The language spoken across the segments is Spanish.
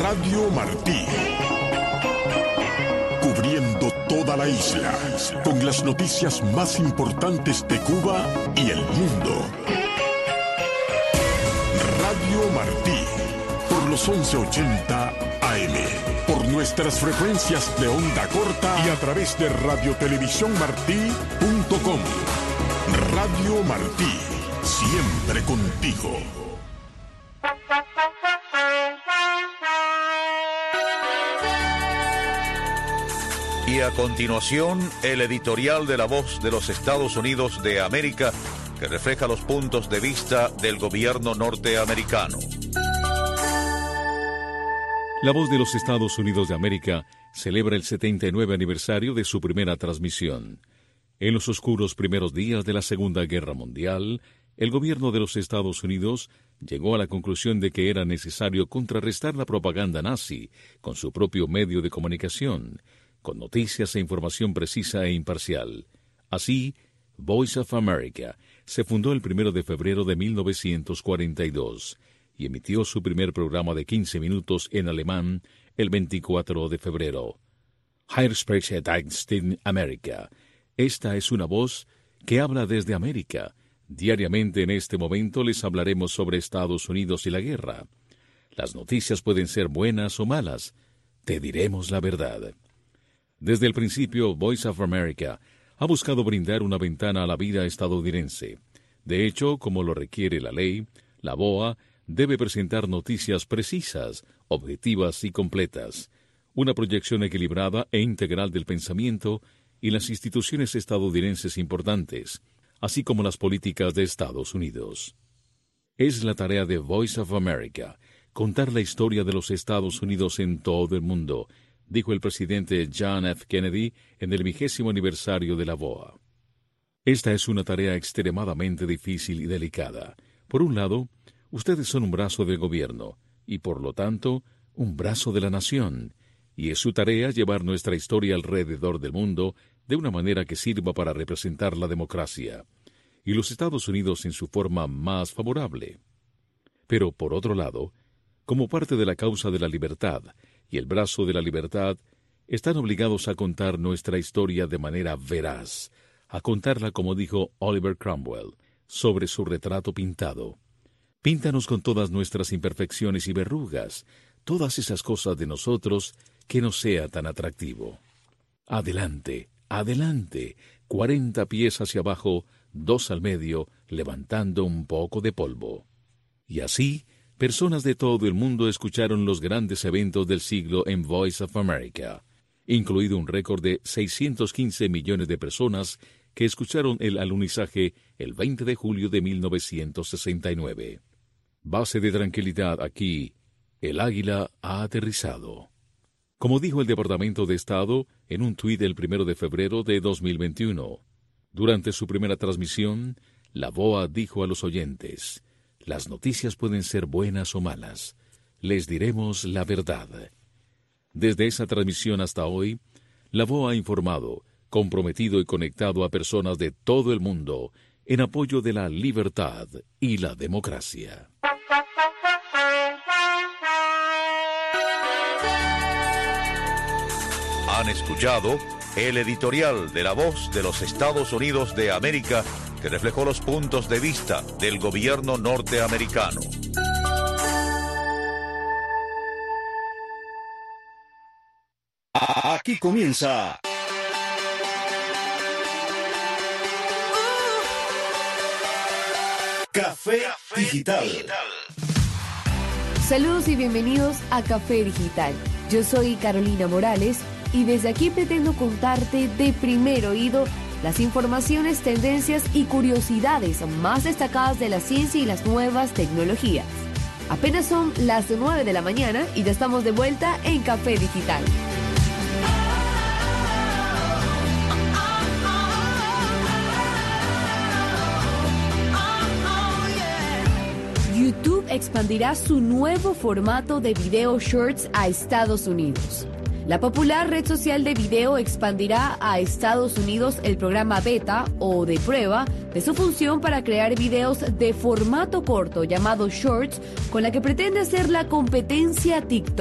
Radio Martí. Cubriendo toda la isla, con las noticias más importantes de Cuba y el mundo. Radio Martí, por los 1180 AM, por nuestras frecuencias de onda corta y a través de radiotelevisiónmartí.com. Radio Martí, siempre contigo. Y a continuación, el editorial de La Voz de los Estados Unidos de América, que refleja los puntos de vista del gobierno norteamericano. La Voz de los Estados Unidos de América celebra el 79 aniversario de su primera transmisión. En los oscuros primeros días de la Segunda Guerra Mundial, el gobierno de los Estados Unidos llegó a la conclusión de que era necesario contrarrestar la propaganda nazi con su propio medio de comunicación, con noticias e información precisa e imparcial. Así, Voice of America se fundó el 1 de febrero de 1942 y emitió su primer programa de 15 minutos en alemán el 24 de febrero. Hier spricht in America. Esta es una voz que habla desde América. Diariamente en este momento les hablaremos sobre Estados Unidos y la guerra. Las noticias pueden ser buenas o malas. Te diremos la verdad. Desde el principio, Voice of America ha buscado brindar una ventana a la vida estadounidense. De hecho, como lo requiere la ley, la VOA debe presentar noticias precisas, objetivas y completas, una proyección equilibrada e integral del pensamiento y las instituciones estadounidenses importantes, así como las políticas de Estados Unidos. Es la tarea de Voice of America contar la historia de los Estados Unidos en todo el mundo, dijo el presidente John F. Kennedy en el 20º aniversario de la VOA. Esta es una tarea extremadamente difícil y delicada. Por un lado, ustedes son un brazo del gobierno y, por lo tanto, un brazo de la nación, y es su tarea llevar nuestra historia alrededor del mundo de una manera que sirva para representar la democracia, y los Estados Unidos en su forma más favorable. Pero, por otro lado, como parte de la causa de la libertad y el brazo de la libertad, están obligados a contar nuestra historia de manera veraz, a contarla como dijo Oliver Cromwell, sobre su retrato pintado. Píntanos con todas nuestras imperfecciones y verrugas, todas esas cosas de nosotros que no sea tan atractivo. Adelante, adelante, 40 pies hacia abajo, 2 al medio, levantando un poco de polvo. Y así, personas de todo el mundo escucharon los grandes eventos del siglo en Voice of America, incluido un récord de 615 millones de personas que escucharon el alunizaje el 20 de julio de 1969. Base de tranquilidad aquí, el águila ha aterrizado. Como dijo el Departamento de Estado en un tuit del 1 de febrero de 2021, durante su primera transmisión, la VOA dijo a los oyentes: las noticias pueden ser buenas o malas. Les diremos la verdad. Desde esa transmisión hasta hoy, la VOA ha informado, comprometido y conectado a personas de todo el mundo en apoyo de la libertad y la democracia. Han escuchado el editorial de La Voz de los Estados Unidos de América, que reflejó los puntos de vista del gobierno norteamericano. Aquí comienza Café Digital. Saludos y bienvenidos a Café Digital. Yo soy Carolina Morales y desde aquí pretendo contarte de primer oído las informaciones, tendencias y curiosidades más destacadas de la ciencia y las nuevas tecnologías. Apenas son las 9 de la mañana y ya estamos de vuelta en Café Digital. YouTube expandirá su nuevo formato de video Shorts a Estados Unidos. La popular red social de video expandirá a Estados Unidos el programa beta o de prueba de su función para crear videos de formato corto llamado Shorts, con la que pretende hacer la competencia a TikTok.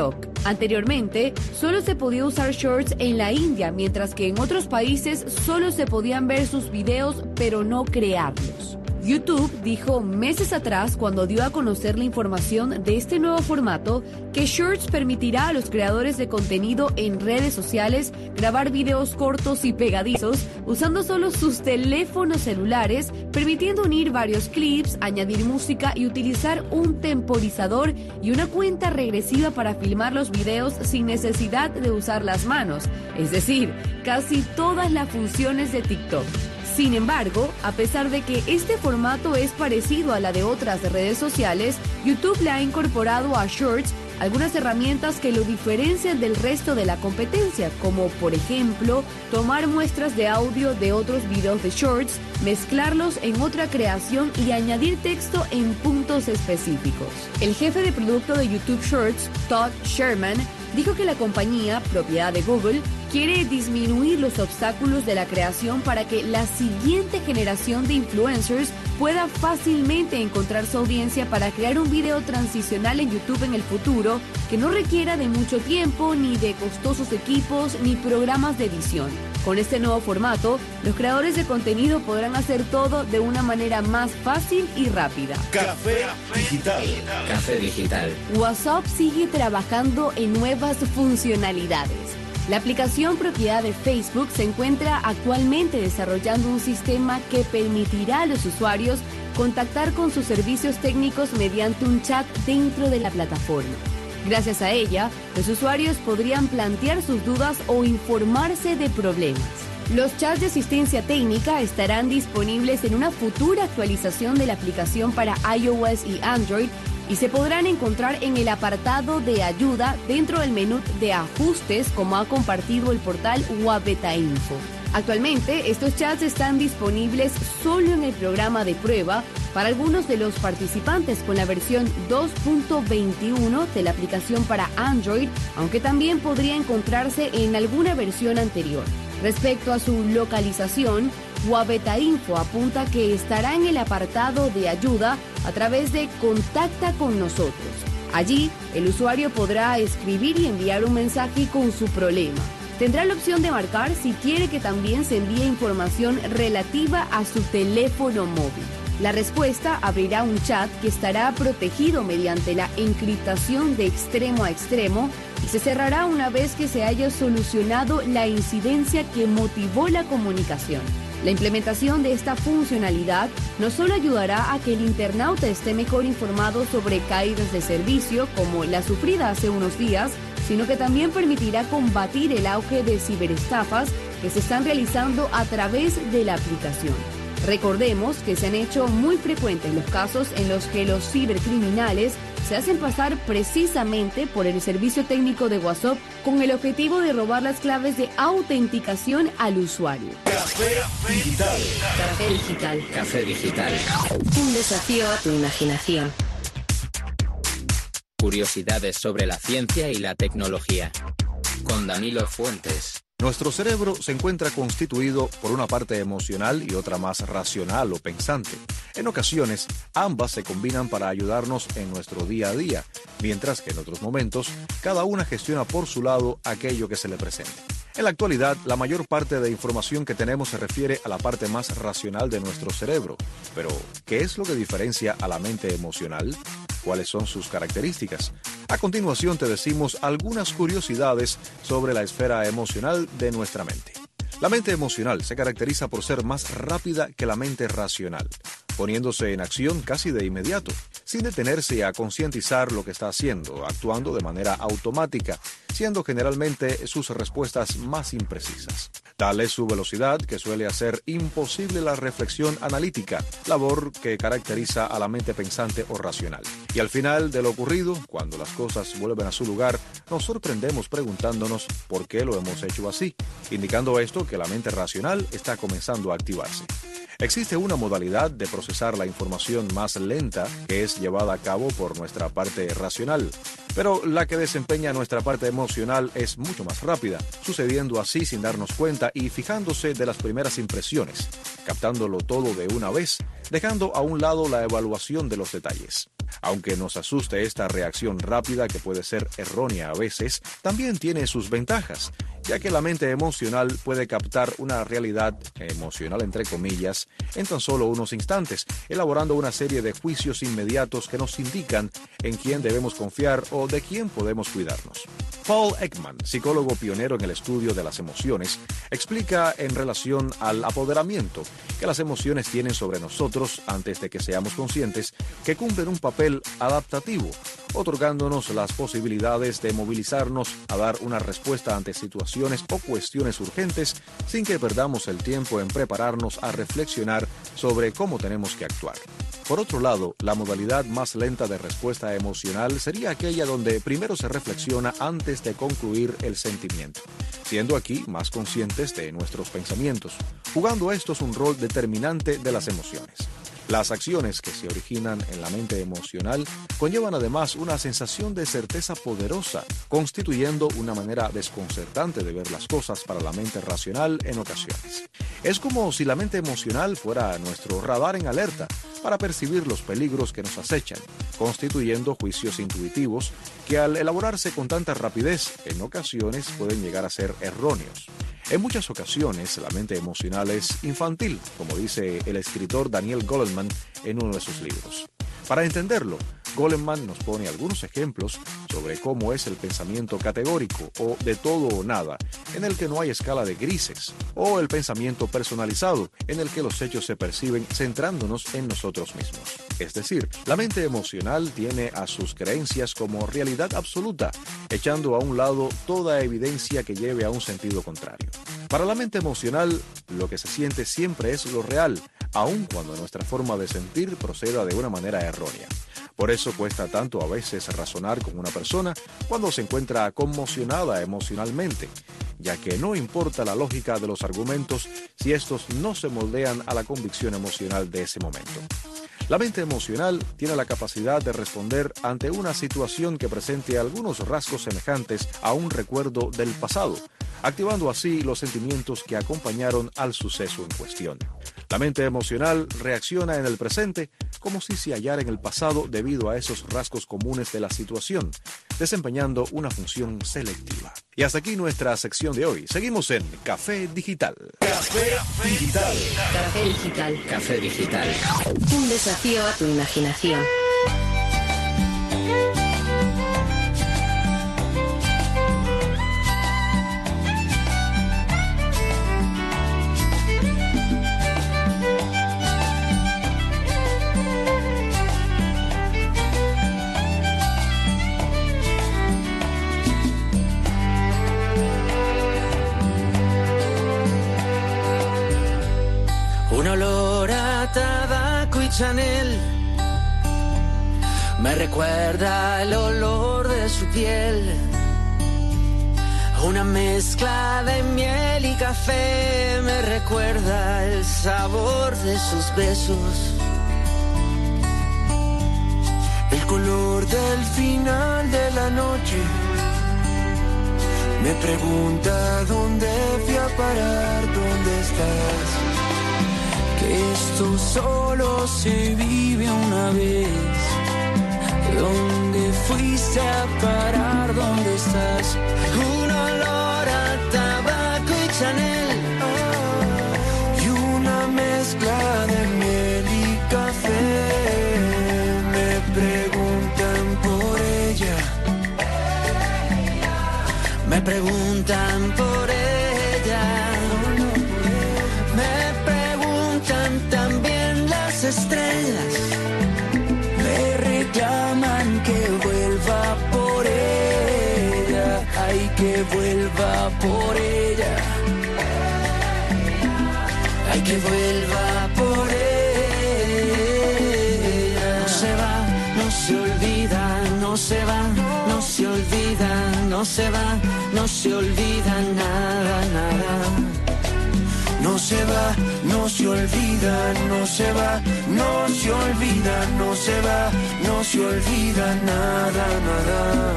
Anteriormente, solo se podía usar Shorts en la India, mientras que en otros países solo se podían ver sus videos, pero no crearlos. YouTube dijo meses atrás, cuando dio a conocer la información de este nuevo formato, que Shorts permitirá a los creadores de contenido en redes sociales grabar videos cortos y pegadizos usando solo sus teléfonos celulares, permitiendo unir varios clips, añadir música y utilizar un temporizador y una cuenta regresiva para filmar los videos sin necesidad de usar las manos, es decir, casi todas las funciones de TikTok. Sin embargo, a pesar de que este formato es parecido a la de otras redes sociales, YouTube le ha incorporado a Shorts algunas herramientas que lo diferencian del resto de la competencia, como por ejemplo, tomar muestras de audio de otros videos de Shorts, mezclarlos en otra creación y añadir texto en puntos específicos. El jefe de producto de YouTube Shorts, Todd Sherman, dijo que la compañía, propiedad de Google, quiere disminuir los obstáculos de la creación para que la siguiente generación de influencers pueda fácilmente encontrar su audiencia para crear un video transicional en YouTube en el futuro que no requiera de mucho tiempo, ni de costosos equipos, ni programas de edición. Con este nuevo formato, los creadores de contenido podrán hacer todo de una manera más fácil y rápida. Café Digital. Café Digital. WhatsApp sigue trabajando en nuevas funcionalidades. La aplicación propiedad de Facebook se encuentra actualmente desarrollando un sistema que permitirá a los usuarios contactar con sus servicios técnicos mediante un chat dentro de la plataforma. Gracias a ella, los usuarios podrían plantear sus dudas o informarse de problemas. Los chats de asistencia técnica estarán disponibles en una futura actualización de la aplicación para iOS y Android y se podrán encontrar en el apartado de ayuda dentro del menú de ajustes, como ha compartido el portal Wabetainfo. Actualmente, estos chats están disponibles solo en el programa de prueba para algunos de los participantes con la versión 2.21 de la aplicación para Android, aunque también podría encontrarse en alguna versión anterior. Respecto a su localización, Wabetainfo apunta que estará en el apartado de ayuda a través de Contacta con nosotros. Allí, el usuario podrá escribir y enviar un mensaje con su problema. Tendrá la opción de marcar si quiere que también se envíe información relativa a su teléfono móvil. La respuesta abrirá un chat que estará protegido mediante la encriptación de extremo a extremo y se cerrará una vez que se haya solucionado la incidencia que motivó la comunicación. La implementación de esta funcionalidad no solo ayudará a que el internauta esté mejor informado sobre caídas de servicio como la sufrida hace unos días, sino que también permitirá combatir el auge de ciberestafas que se están realizando a través de la aplicación. Recordemos que se han hecho muy frecuentes los casos en los que los cibercriminales se hacen pasar precisamente por el servicio técnico de WhatsApp con el objetivo de robar las claves de autenticación al usuario. Café Digital. Café Digital. Café Digital. Un desafío a tu imaginación. Curiosidades sobre la ciencia y la tecnología. Con Danilo Fuentes. Nuestro cerebro se encuentra constituido por una parte emocional y otra más racional o pensante. En ocasiones, ambas se combinan para ayudarnos en nuestro día a día, mientras que en otros momentos, cada una gestiona por su lado aquello que se le presenta. En la actualidad, la mayor parte de información que tenemos se refiere a la parte más racional de nuestro cerebro. Pero, ¿qué es lo que diferencia a la mente emocional? ¿Cuáles son sus características? A continuación te decimos algunas curiosidades sobre la esfera emocional de nuestra mente. La mente emocional se caracteriza por ser más rápida que la mente racional, poniéndose en acción casi de inmediato, sin detenerse a concientizar lo que está haciendo, actuando de manera automática, siendo generalmente sus respuestas más imprecisas. Tal es su velocidad que suele hacer imposible la reflexión analítica, labor que caracteriza a la mente pensante o racional. Y al final de lo ocurrido, cuando las cosas vuelven a su lugar, nos sorprendemos preguntándonos por qué lo hemos hecho así, indicando esto que la mente racional está comenzando a activarse. Existe una modalidad de procesar la información más lenta que es llevada a cabo por nuestra parte racional, pero la que desempeña nuestra parte emocional es mucho más rápida, sucediendo así sin darnos cuenta y fijándose de las primeras impresiones, captándolo todo de una vez, dejando a un lado la evaluación de los detalles. Aunque nos asuste esta reacción rápida que puede ser errónea a veces, también tiene sus ventajas, ya que la mente emocional puede captar una realidad emocional entre comillas en tan solo unos instantes, elaborando una serie de juicios inmediatos que nos indican en quién debemos confiar o de quién podemos cuidarnos. Paul Ekman, psicólogo pionero en el estudio de las emociones, explica en relación al apoderamiento que las emociones tienen sobre nosotros antes de que seamos conscientes, que cumplen un papel adaptativo, otorgándonos las posibilidades de movilizarnos a dar una respuesta ante situaciones o cuestiones urgentes sin que perdamos el tiempo en prepararnos a reflexionar sobre cómo tenemos que actuar. Por otro lado, la modalidad más lenta de respuesta emocional sería aquella donde primero se reflexiona antes de concluir el sentimiento, siendo aquí más conscientes de nuestros pensamientos, jugando estos un rol determinante de las emociones. Las acciones que se originan en la mente emocional conllevan además una sensación de certeza poderosa, constituyendo una manera desconcertante de ver las cosas para la mente racional en ocasiones. Es como si la mente emocional fuera nuestro radar en alerta para percibir los peligros que nos acechan, constituyendo juicios intuitivos que al elaborarse con tanta rapidez en ocasiones pueden llegar a ser erróneos. En muchas ocasiones, la mente emocional es infantil, como dice el escritor Daniel Goleman en uno de sus libros. Para entenderlo, Goleman nos pone algunos ejemplos sobre cómo es el pensamiento categórico o de todo o nada, en el que no hay escala de grises, o el pensamiento personalizado, en el que los hechos se perciben centrándonos en nosotros mismos. Es decir, la mente emocional tiene a sus creencias como realidad absoluta, echando a un lado toda evidencia que lleve a un sentido contrario. Para la mente emocional, lo que se siente siempre es lo real, aun cuando nuestra forma de sentir proceda de una manera errónea. Por eso cuesta tanto a veces razonar con una persona cuando se encuentra conmocionada emocionalmente, ya que no importa la lógica de los argumentos si estos no se moldean a la convicción emocional de ese momento. La mente emocional tiene la capacidad de responder ante una situación que presente algunos rasgos semejantes a un recuerdo del pasado, activando así los sentimientos que acompañaron al suceso en cuestión. La mente emocional reacciona en el presente como si se hallara en el pasado debido a esos rasgos comunes de la situación, desempeñando una función selectiva. Y hasta aquí nuestra sección de hoy. Seguimos en Café Digital. Café Digital. Café Digital. Café Digital. Un desafío a tu imaginación. Un olor a tabaco y Chanel me recuerda el olor de su piel. Una mezcla de miel y café me recuerda el sabor de sus besos. El color del final de la noche me pregunta dónde fui a parar, dónde estás. Que esto solo se vive una vez. ¿Dónde fuiste a parar? ¿Dónde estás? Un olor a tabaco y Chanel y una mezcla de miel y café. Me preguntan por ella. Me preguntan por ella. También las estrellas me reclaman que vuelva por ella, ay, que vuelva por ella, ay, que vuelva por ella. No se va, no se olvida, no se va, no se olvida, no se va, no se olvida nada, nada. No se va, no se olvida, no se va, no se olvida, no se va, no se olvida nada, nada.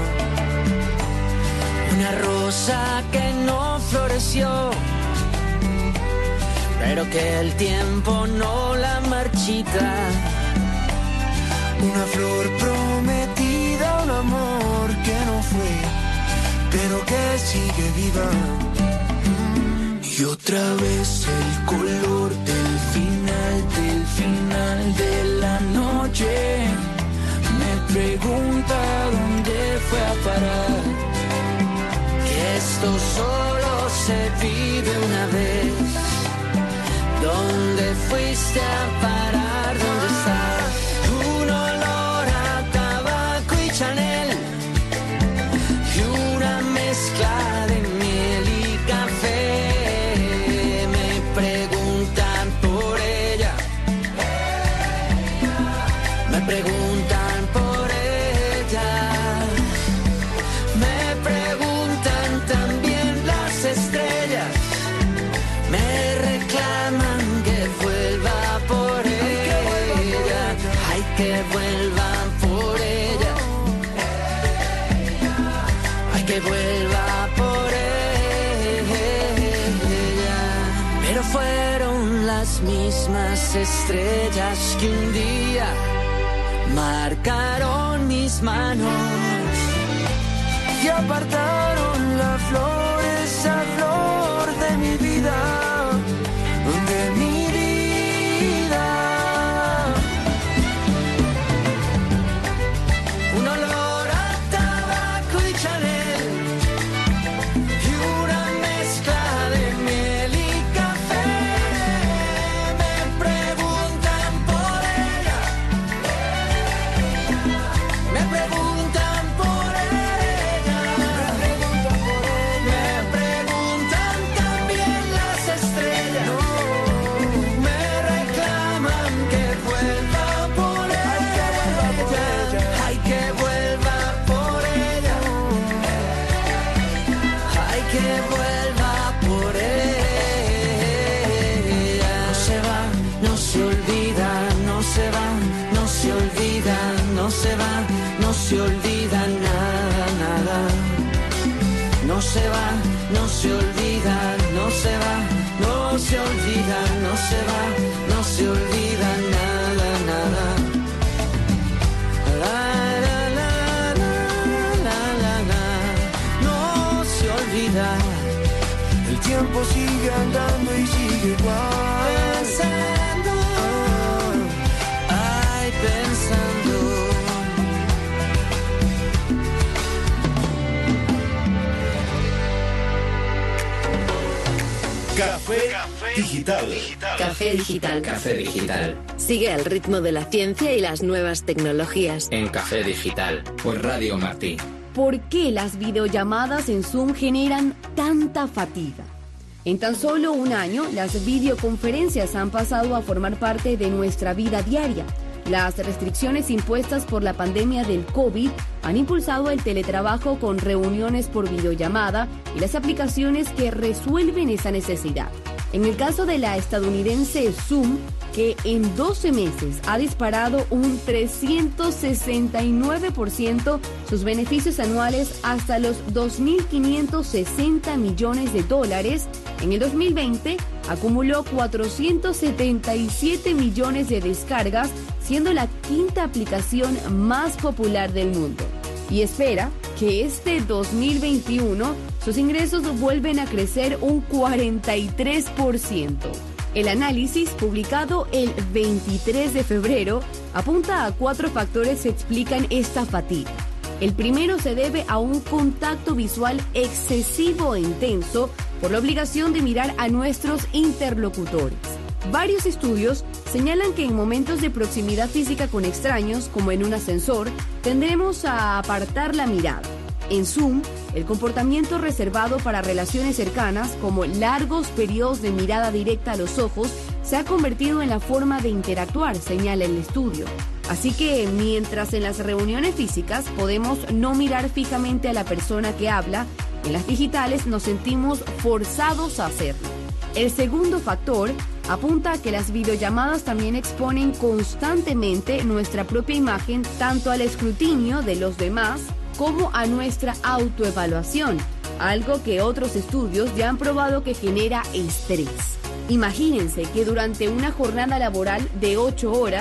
Una rosa que no floreció, pero que el tiempo no la marchita. una flor prometida, un amor que no fue, pero que sigue viva. Y otra vez el color del final de la noche me pregunta dónde fue a parar. Que esto solo se vive una vez. ¿Dónde fuiste a parar? ¿Dónde estás? Un olor a tabaco y Chanel y una mezcla de miel y café. Me preguntan por ella. Me preguntan por ella. Me preguntan también las estrellas. Me reclaman que vuelva por ella. Ay, que vuelvan por ella. Ay, que vuelva por ella. Pero fueron las mismas estrellas que un día marcaron mis manos y apartaron la flor, esa flor de mi vida. De mi vida. Un olor a tabaco y Chanel y una mezcla de miel y café. Me preguntan por ella. Me preguntan por ella. Me preguntan también las estrellas. No se olvida nada, nada. No se va, no se olvida, no se va, no se olvida, no se va, no se olvida nada, nada. La, la, la, la, la, la. No se olvida. El tiempo sigue andando y sigue igual. Pensando, ay, pensando. Café Digital. Café Digital. Café Digital. Sigue al ritmo de la ciencia y las nuevas tecnologías. En Café Digital, por Radio Martí. ¿Por qué las videollamadas en Zoom generan tanta fatiga? En tan solo un año, las videoconferencias han pasado a formar parte de nuestra vida diaria. Las restricciones impuestas por la pandemia del COVID han impulsado el teletrabajo con reuniones por videollamada y las aplicaciones que resuelven esa necesidad. En el caso de la estadounidense Zoom, que en 12 meses ha disparado un 369% sus beneficios anuales hasta los $2.560 millones. En el 2020 acumuló 477 millones de descargas, siendo la quinta aplicación más popular del mundo. Y espera que este 2021 sus ingresos vuelven a crecer un 43%. El análisis, publicado el 23 de febrero, apunta a 4 factores que explican esta fatiga. El primero se debe a un contacto visual excesivo e intenso por la obligación de mirar a nuestros interlocutores. Varios estudios señalan que en momentos de proximidad física con extraños, como en un ascensor, tendremos a apartar la mirada. En Zoom, el comportamiento reservado para relaciones cercanas, como largos periodos de mirada directa a los ojos, se ha convertido en la forma de interactuar, señala el estudio. Así que, mientras en las reuniones físicas podemos no mirar fijamente a la persona que habla, en las digitales nos sentimos forzados a hacerlo. El segundo factor apunta a que las videollamadas también exponen constantemente nuestra propia imagen tanto al escrutinio de los demás como a nuestra autoevaluación, algo que otros estudios ya han probado que genera estrés. Imagínense que durante una jornada laboral de 8 horas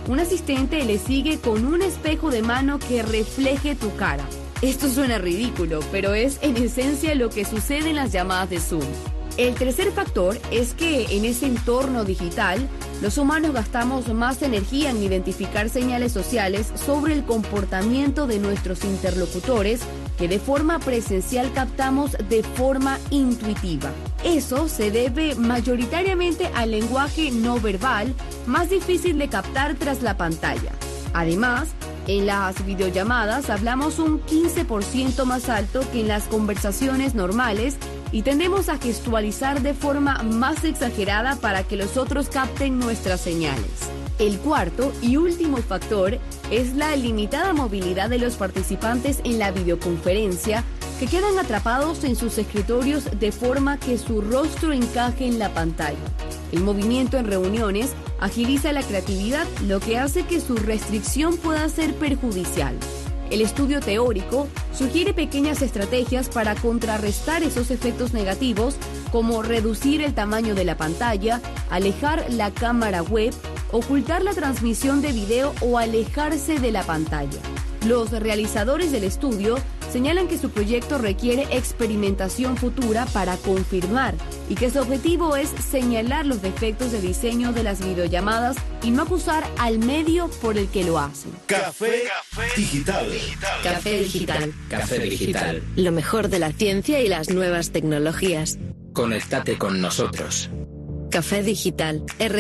un asistente le sigue con un espejo de mano que refleje tu cara. Esto suena ridículo, pero es en esencia lo que sucede en las llamadas de Zoom. El tercer factor es que en ese entorno digital, los humanos gastamos más energía en identificar señales sociales sobre el comportamiento de nuestros interlocutores que de forma presencial captamos de forma intuitiva. Eso se debe mayoritariamente al lenguaje no verbal, más difícil de captar tras la pantalla. Además, en las videollamadas hablamos un 15% más alto que en las conversaciones normales y tendemos a gestualizar de forma más exagerada para que los otros capten nuestras señales. El cuarto y último factor es la limitada movilidad de los participantes en la videoconferencia, que quedan atrapados en sus escritorios de forma que su rostro encaje en la pantalla. El movimiento en reuniones agiliza la creatividad, lo que hace que su restricción pueda ser perjudicial. El estudio teórico sugiere pequeñas estrategias para contrarrestar esos efectos negativos, como reducir el tamaño de la pantalla, alejar la cámara web, ocultar la transmisión de video o alejarse de la pantalla. Los realizadores del estudio señalan que su proyecto requiere experimentación futura para confirmar y que su objetivo es señalar los defectos de diseño de las videollamadas y no acusar al medio por el que lo hacen. Café Digital. Café Digital. Café Digital. Lo mejor de la ciencia y las nuevas tecnologías. Conéctate con nosotros. Café Digital.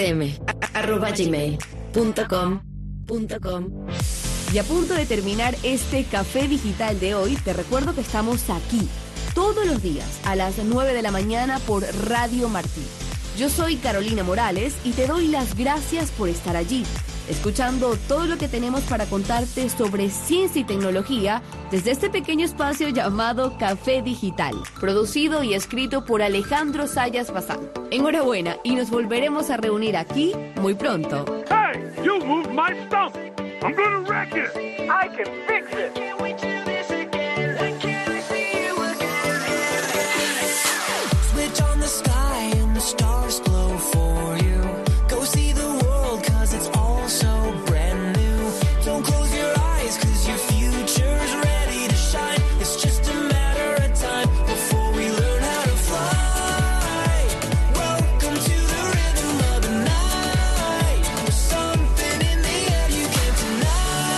rm@gmail.com. Y a punto de terminar este Café Digital de hoy, te recuerdo que estamos aquí todos los días a las 9 de la mañana por Radio Martí. Yo soy Carolina Morales y te doy las gracias por estar allí, escuchando todo lo que tenemos para contarte sobre ciencia y tecnología desde este pequeño espacio llamado Café Digital, producido y escrito por Alejandro Sayas Bazán. Enhorabuena y nos volveremos a reunir aquí muy pronto. Hey, you moved my stump. I'm gonna wreck it. I can fix it. Can we do this again? When can I see you again? Switch on the sky and the stars glow for you. Go see the world 'cause it's all so brand new. Don't close your eyes 'cause your future's ready to shine. It's just a matter of time before we learn how to fly. Welcome to the rhythm of the night. There's something in the air you can't deny.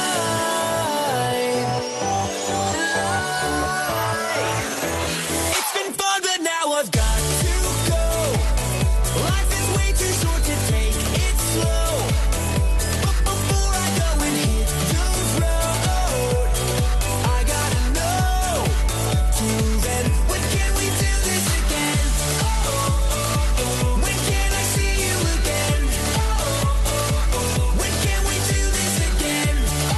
It's been fun, but now I've got to go. Life is way too short to take it slow. But before I go and hit the road, I gotta know. Till then, when can we do this again? When can I see you again? When can we do this again?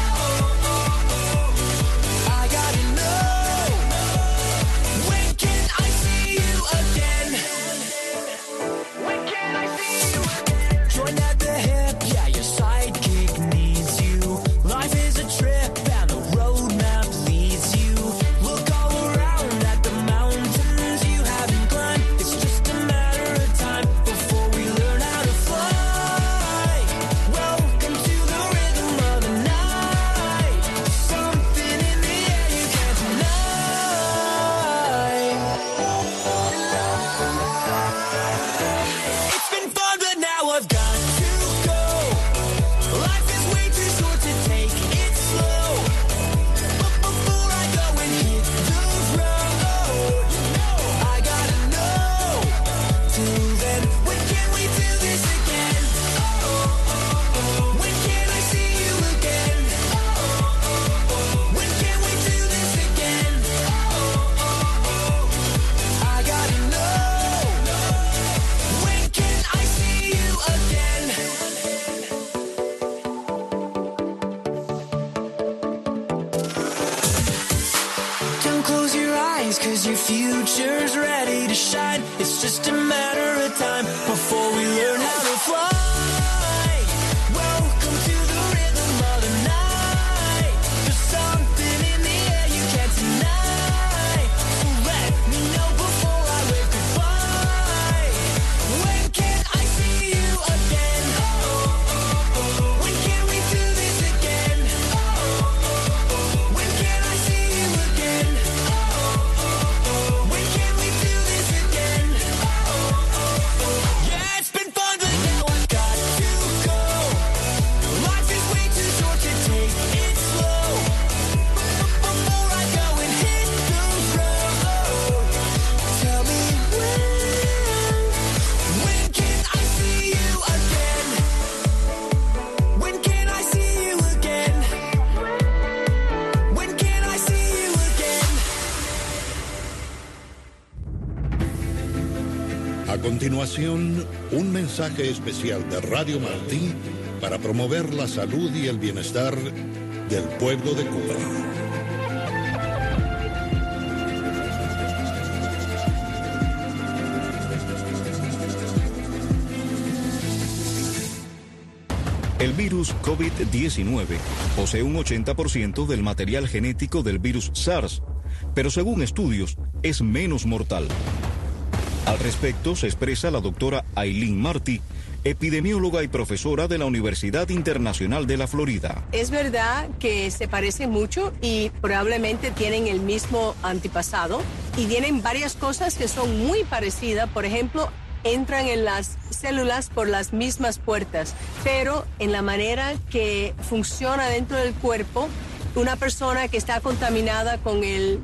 I gotta know. When can I see you again? When can I see you again? Join at the hip, yeah, your sidekick needs you. Life is a trip and the roadmap leads you. Look all around at the mountains you haven't climbed. It's just a matter of time before we learn how to fly. Welcome to the rhythm of the night. Something in the air you can't deny. It's been fun, but now I've got to go. Life is way too short to take it slow. But before I go and hit the road, I gotta know. Till then, when can we do this again? When can I see you again? When can we do this again? I gotta know. When can I see you again? Don't close your eyes 'cause your future's ready to shine. It's just a matter of time before we learn how to fly. Welcome to the rhythm of the night. There's something in the air you can't deny. So let me know before I wave goodbye. When can I see you again? When can we continuación, un mensaje especial de Radio Martí para promover la salud y el bienestar del pueblo de Cuba. El virus COVID-19 posee un 80% del material genético del virus SARS, pero según estudios es menos mortal. Al respecto se expresa la doctora Aileen Martí, epidemióloga y profesora de la Universidad Internacional de la Florida. Es verdad que se parecen mucho y probablemente tienen el mismo antepasado y tienen varias cosas que son muy parecidas. Por ejemplo, entran en las células por las mismas puertas, pero en la manera que funciona dentro del cuerpo, una persona que está contaminada con el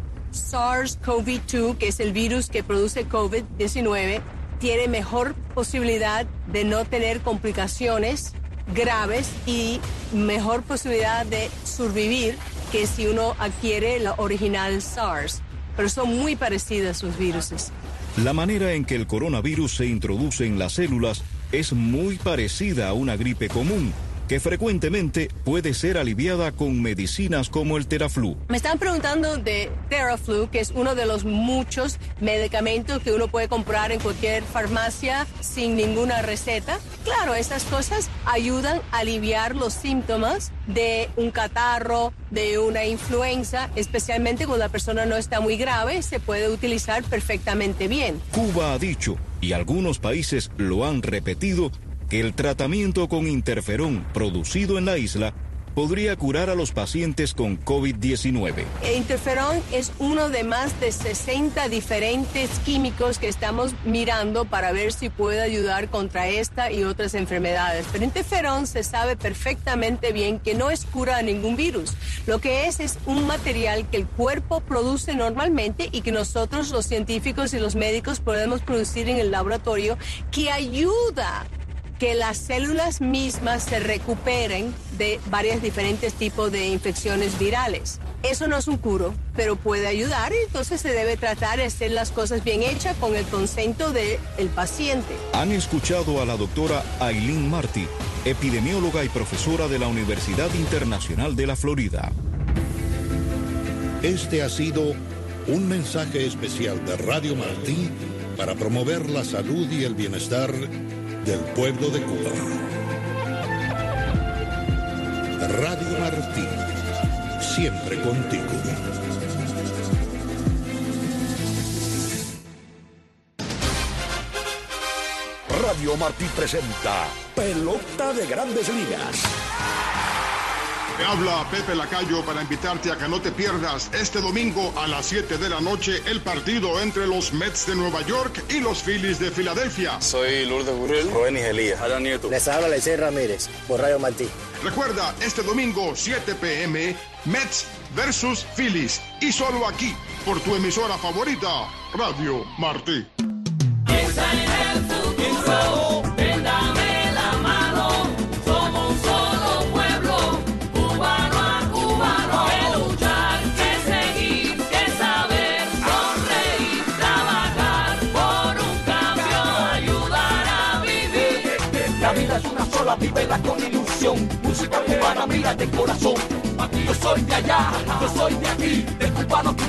SARS-CoV-2, que es el virus que produce COVID-19, tiene mejor posibilidad de no tener complicaciones graves y mejor posibilidad de sobrevivir que si uno adquiere la original SARS. Pero son muy parecidas sus viruses. La manera en que el coronavirus se introduce en las células es muy parecida a una gripe común, que frecuentemente puede ser aliviada con medicinas como el Theraflu. Me están preguntando de Theraflu, que es uno de los muchos medicamentos que uno puede comprar en cualquier farmacia sin ninguna receta. Claro, estas cosas ayudan a aliviar los síntomas de un catarro, de una influenza, especialmente cuando la persona no está muy grave, se puede utilizar perfectamente bien. Cuba ha dicho, y algunos países lo han repetido, que el tratamiento con interferón producido en la isla podría curar a los pacientes con COVID-19. El interferón es uno de más de 60 diferentes químicos que estamos mirando para ver si puede ayudar contra esta y otras enfermedades. Pero interferón se sabe perfectamente bien que no es cura a ningún virus. Lo que es un material que el cuerpo produce normalmente y que nosotros, los científicos y los médicos, podemos producir en el laboratorio, que ayuda que las células mismas se recuperen de varios diferentes tipos de infecciones virales. Eso no es un curo, pero puede ayudar y entonces se debe tratar de hacer las cosas bien hechas con el consento del paciente. Han escuchado a la doctora Aileen Martí, epidemióloga y profesora de la Universidad Internacional de la Florida. Este ha sido un mensaje especial de Radio Martí para promover la salud y el bienestar del pueblo de Cuba. Radio Martí, siempre contigo. Radio Martí presenta Pelota de Grandes Ligas. Te habla Pepe Lacayo para invitarte a que no te pierdas este domingo a las 7 de la noche el partido entre los Mets de Nueva York y los Phillies de Filadelfia. Soy Lourdes Burrell, Rubén Elías, Adán Nieto. Les habla Lecey Ramírez, por Radio Martí. Recuerda, este domingo 7 p.m. Mets versus Phillies. Y solo aquí, por tu emisora favorita, Radio Martí. Piensa en el futuro, dame la mano, somos un solo pueblo, cubano a cubano, que luchar, que seguir, que saber, sonreír, trabajar por un cambio, ayudar a vivir. La vida es una sola, vívela con ilusión, música cubana, mira de corazón, aquí yo soy de allá, yo soy de aquí, de cubano.